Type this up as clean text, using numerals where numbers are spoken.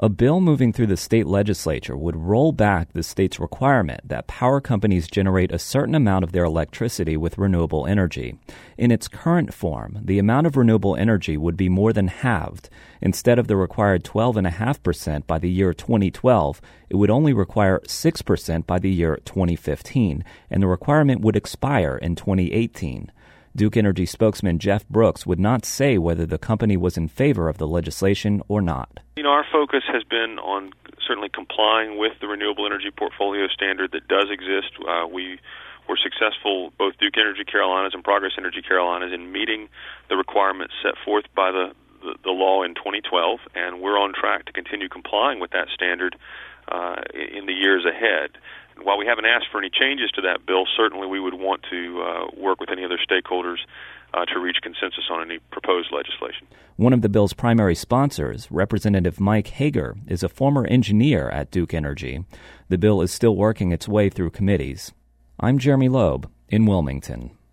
A bill moving through the state legislature would roll back the state's requirement that power companies generate a certain amount of their electricity with renewable energy. In its current form, the amount of renewable energy would be more than halved. Instead of the required 12.5% by the year 2012, it would only require 6% by the year 2015, and the requirement would expire in 2018. Duke Energy spokesman Jeff Brooks would not say whether the company was in favor of the legislation or not. Our focus has been on certainly complying with the renewable energy portfolio standard that does exist. We were successful, both Duke Energy Carolinas and Progress Energy Carolinas, in meeting the requirements set forth by the law in 2012, and we're on track to continue complying with that standard in the years ahead. While we haven't asked for any changes to that bill, certainly we would want to work with any other stakeholders to reach consensus on any proposed legislation. One of the bill's primary sponsors, Representative Mike Hager, is a former engineer at Duke Energy. The bill is still working its way through committees. I'm Jeremy Loeb in Wilmington.